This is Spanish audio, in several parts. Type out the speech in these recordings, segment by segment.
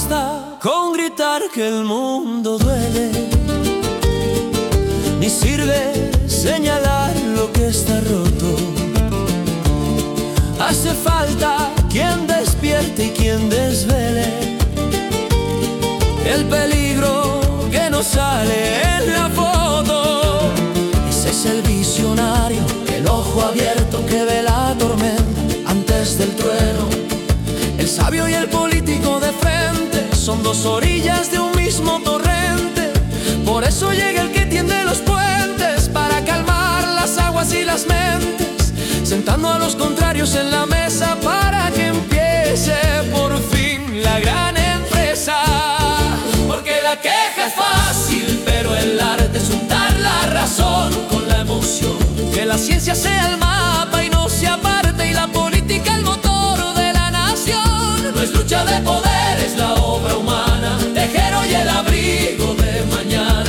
basta con gritar que el mundo duele, ni sirve señalar lo que está roto. Hace falta quien despierte y quien desvele el peligro que no sale en la foto. Ese es el visionario, el ojo abierto que ve la tormenta antes del trueno. El sabio y el político de frente son dos orillas de un mismo torrente. Por eso llega el que tiende los puentes para calmar las aguas y las mentes, sentando a los contrarios en la mesa para que empiece por fin la gran empresa. Porque la queja es fácil, pero el arte es untar la razón con la emoción. Que la ciencia sea el mapa y no se aparte, y la política el motor de la nación. No es lucha de poder, es la obra humana, tejer hoy el abrigo de mañana.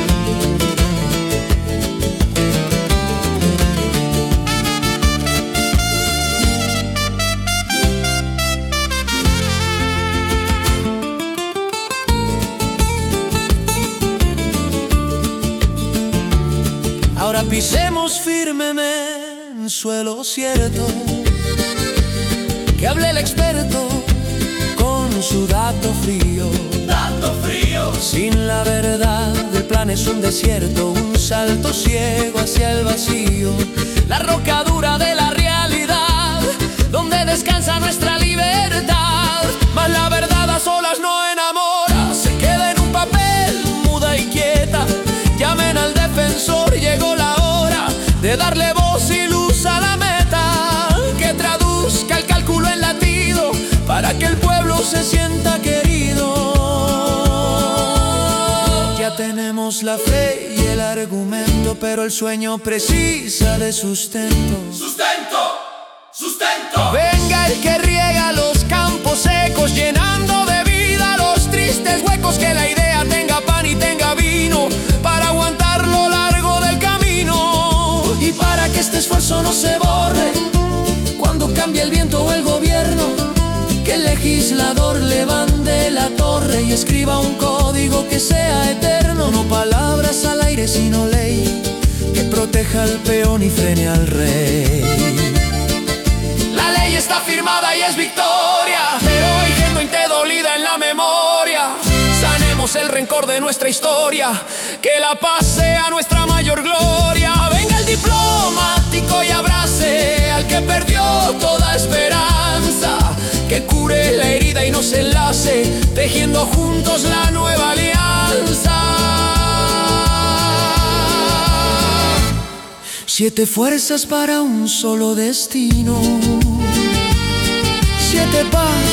Ahora pisemos firmemente en suelo cierto, que hable el experto con su dato frío. Dato frío. Sin la verdad el plan es un desierto, un salto ciego hacia el vacío. La roca dura de la realidad, donde descansa nuestra libertad. Mas la verdad a solas no enamora, se queda en un papel, muda y quieta. Llamen al defensor, llegó la hora de darle voz y luz a la meta, que traduzca el cálculo en latido para que el pueblo se sienta querido. Ya tenemos la fe y el argumento, pero el sueño precisa de sustento. ¡Sustento! ¡Sustento! Venga el que riega los campos secos, llenando de vida los tristes huecos. Que la idea tenga pan y tenga vino para aguantar lo largo del camino, y para que este esfuerzo no se borre cuando cambie el viento o el gobierno. Que el legislador levante la torre y escriba un código que sea eterno. No palabras al aire sino ley, que proteja al peón y frene al rey. La ley está firmada y es victoria, pero hay gente dolida en la memoria. Sanemos el rencor de nuestra historia, que la paz sea nuestra mayor gloria. Venga el diplomático y abrace al que perdió toda esperanza, que cure la herida y nos enlace, tejiendo juntos la nueva alianza. 7 fuerzas para un solo destino, 7 pasos